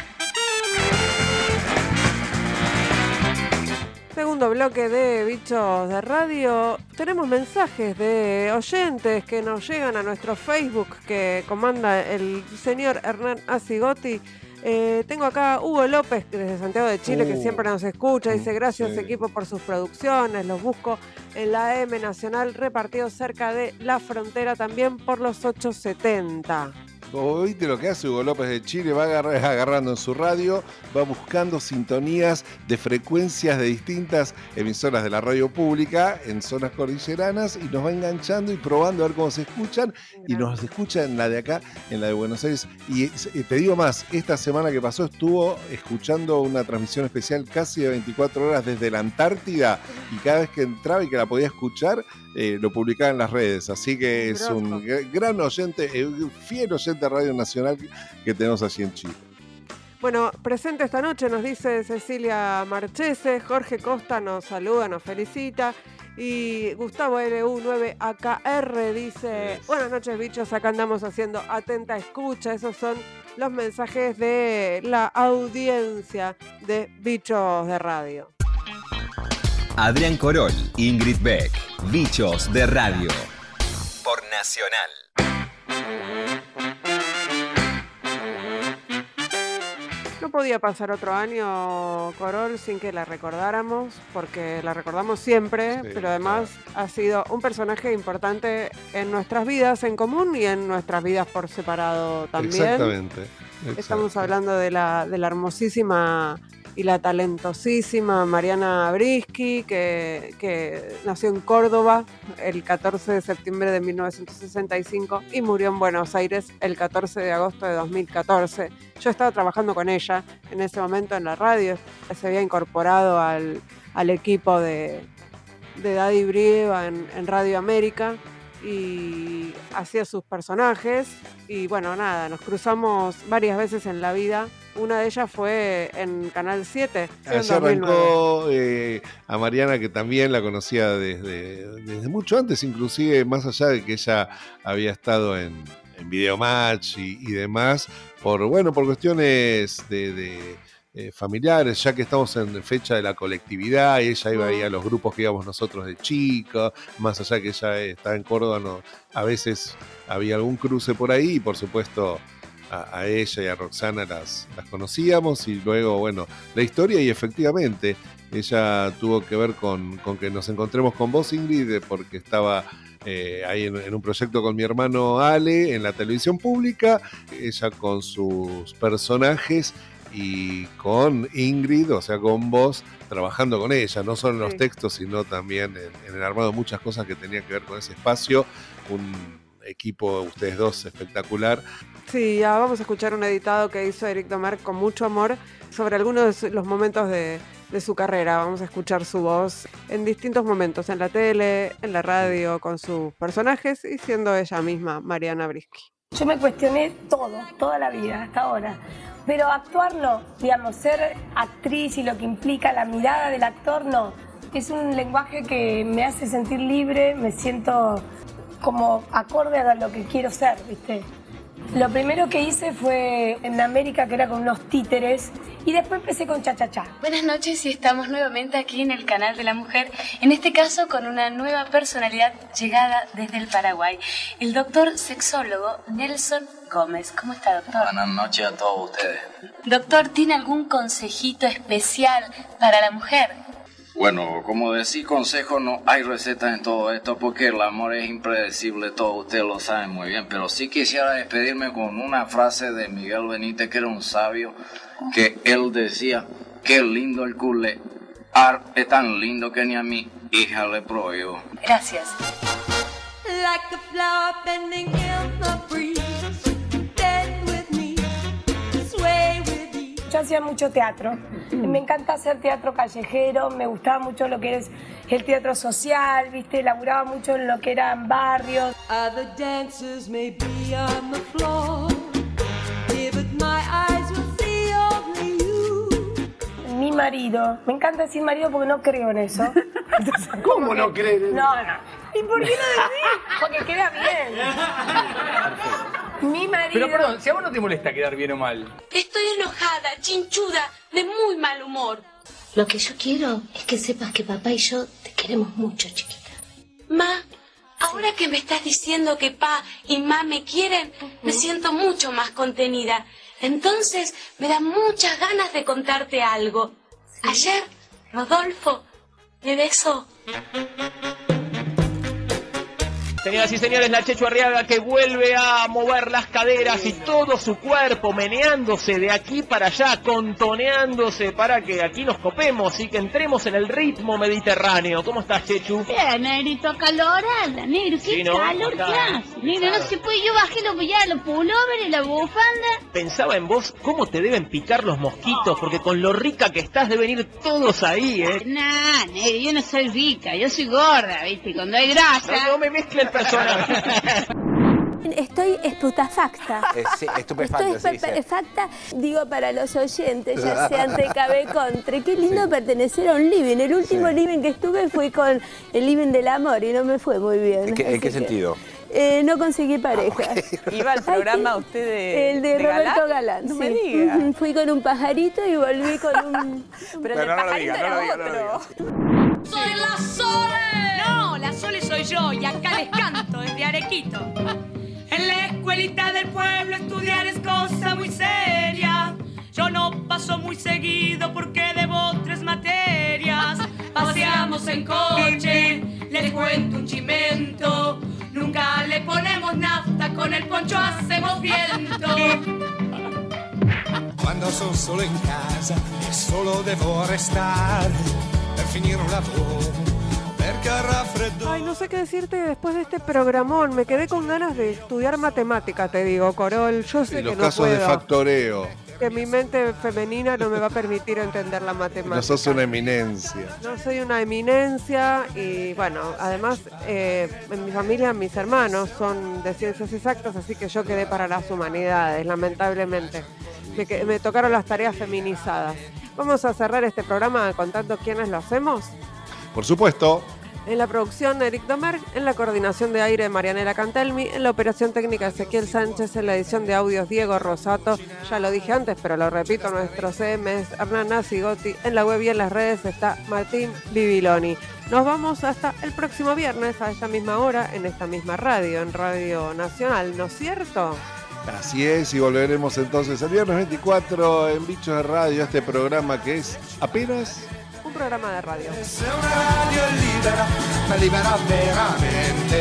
Segundo bloque de Bichos de Radio. Tenemos mensajes de oyentes que nos llegan a nuestro Facebook que comanda el señor Hernán Acigotti. Tengo acá Hugo López desde Santiago de Chile, que siempre nos escucha. Dice: gracias equipo por sus producciones. Los busco en la AM Nacional, repartidos cerca de la frontera, también por los 870. ¿Oíste lo que hace Hugo López de Chile? Va agarrando en su radio, va buscando sintonías de frecuencias de distintas emisoras de la radio pública en zonas cordilleranas y nos va enganchando y probando a ver cómo se escuchan. Y nos escucha en la de acá, en la de Buenos Aires. Y te digo más, esta semana que pasó estuvo escuchando una transmisión especial casi de 24 horas desde la Antártida, y cada vez que entraba y que la podía escuchar, lo publicaba en las redes. Así que es un gran oyente, fiel oyente de Radio Nacional que tenemos allí en Chile. Bueno, presente esta noche, nos dice Cecilia Marchese. Jorge Costa nos saluda, nos felicita. Y Gustavo LU9AKR dice: buenas noches, bichos, acá andamos haciendo atenta escucha. Esos son los mensajes de la audiencia de Bichos de Radio. Adrián Corol, Ingrid Beck, Bichos de Radio. Por Nacional. No podía pasar otro año, Corol, sin que la recordáramos, porque la recordamos siempre, pero además ha sido un personaje importante en nuestras vidas en común y en nuestras vidas por separado también. Exactamente. Estamos hablando de la hermosísima y la talentosísima Mariana Brisky, que nació en Córdoba el 14 de septiembre de 1965 y murió en Buenos Aires el 14 de agosto de 2014. Yo estaba trabajando con ella en ese momento en la radio, se había incorporado al equipo de Daddy Brieva en Radio América y hacía sus personajes. Y bueno, nada, nos cruzamos varias veces en la vida. Una de ellas fue en Canal 7. Allí arrancó a Mariana, que también la conocía desde mucho antes, inclusive más allá de que ella había estado en Videomatch y demás, por cuestiones de familiares, ya que estamos en fecha de la colectividad, y ella iba ahí a los grupos que íbamos nosotros de chicos, más allá que ella estaba en Córdoba, a veces había algún cruce por ahí, y por supuesto a ella y a Roxana las conocíamos, y luego, la historia, y efectivamente ella tuvo que ver con que nos encontremos con vos, Ingrid, porque estaba ahí en un proyecto con mi hermano Ale en la televisión pública, ella con sus personajes y con Ingrid, o sea, con vos, trabajando con ella, no solo en los textos, sino también en el armado de muchas cosas que tenían que ver con ese espacio. Un equipo, ustedes dos, espectacular. Sí, ya vamos a escuchar un editado que hizo Eric Domer con mucho amor sobre algunos de los momentos de su carrera. Vamos a escuchar su voz en distintos momentos, en la tele, en la radio, con sus personajes y siendo ella misma, Mariana Brisky. Yo me cuestioné todo, toda la vida, hasta ahora. Pero actuar no, digamos, ser actriz y lo que implica la mirada del actor no. Es un lenguaje que me hace sentir libre, me siento como acorde a lo que quiero ser, ¿viste? Lo primero que hice fue en América, que era con unos títeres, y después empecé con Cha-Cha-Cha. Buenas noches y estamos nuevamente aquí en el Canal de la Mujer, en este caso con una nueva personalidad llegada desde el Paraguay, el doctor sexólogo Nelson Gómez. ¿Cómo está, doctor? Buenas noches a todos ustedes. Doctor, ¿tiene algún consejito especial para la mujer? Bueno, como decir consejo, no hay recetas en todo esto porque el amor es impredecible, todos ustedes lo saben muy bien, pero sí quisiera despedirme con una frase de Miguel Benítez, que era un sabio, que él decía: qué lindo el culé, es tan lindo que ni a mi hija le prohíbo. Gracias. Like a flower bending in the breeze, bend with me, sway with me. Yo hacía mucho teatro, me encanta hacer teatro callejero, me gustaba mucho lo que es el teatro social, ¿viste? Laburaba mucho en lo que eran barrios. Other dancers may be on the floor, yeah, but my eyes will see only you. Mi marido, me encanta decir marido porque no creo en eso. Entonces, ¿Cómo no crees? No. ¿Y por qué no decís? Porque queda bien. Mi marido... Pero perdón, si a vos no te molesta quedar bien o mal. Estoy enojada, chinchuda, de muy mal humor. Lo que yo quiero es que sepas que papá y yo te queremos mucho, chiquita. Ma, ahora que me estás diciendo que pa y ma me quieren, me siento mucho más contenida. Entonces me da muchas ganas de contarte algo. Ayer, Rodolfo me besó. Señoras y señores, la Chechu Arriaga, que vuelve a mover las caderas y todo su cuerpo meneándose de aquí para allá, contoneándose para que aquí nos copemos y que entremos en el ritmo mediterráneo. ¿Cómo estás, Chechu? Bien, negrito, acalorada, negro, qué calor que hace. Negro, no se puede, yo bajé los pulóveres, la bufanda. Pensaba en vos, cómo te deben picar los mosquitos, porque con lo rica que estás deben ir todos ahí, ¿eh? Nah, negro, yo no soy rica, yo soy gorda, ¿viste? Cuando hay grasa... No me mezcle el personaje. Estoy estupefacta. Sí, estupefacta, Estoy estupefacta, digo, para los oyentes, ya sean TKB Contre. Qué lindo pertenecer a un living. El último living que estuve fue con el living del amor y no me fue muy bien. ¿En qué sentido? No conseguí pareja. ¿Iba al programa usted de el de Roberto Galán? No sí. me diga. Fui con un pajarito y volví con un... Pero el pajarito era otro. ¡Soy la Sole! No, la Sole soy yo y acá les canto desde Arequito. En la escuelita del pueblo estudiar es cosa muy seria. Yo no paso muy seguido porque debo 3 materias. Paseamos en coche, les cuento un chimento. Nunca le ponemos nafta, con el poncho hacemos viento. Quando sono solo in casa e solo devo restare per finire un lavoro. Ay, no sé qué decirte después de este programón. Me quedé con ganas de estudiar matemática, te digo, Corol. Yo sé que no puedo. Los casos de factoreo. Que mi mente femenina no me va a permitir entender la matemática. No sos una eminencia. No soy una eminencia y, bueno, además, en mi familia mis hermanos son de ciencias exactas, así que yo quedé para las humanidades, lamentablemente. Me tocaron las tareas feminizadas. Vamos a cerrar este programa contando quiénes lo hacemos. Por supuesto. En la producción, Eric Domer, en la coordinación de aire, Marianela Cantelmi, en la operación técnica, Ezequiel Sánchez, en la edición de audios, Diego Rosato, ya lo dije antes, pero lo repito, nuestro CM es Hernán Nazigotti, en la web y en las redes está Martín Bibiloni. Nos vamos hasta el próximo viernes, a esta misma hora, en esta misma radio, en Radio Nacional, ¿no es cierto? Así es, y volveremos entonces el viernes 24 en Bichos de Radio, este programa que es apenas... un programa de radio. Se una radio libera, ma libera veramente.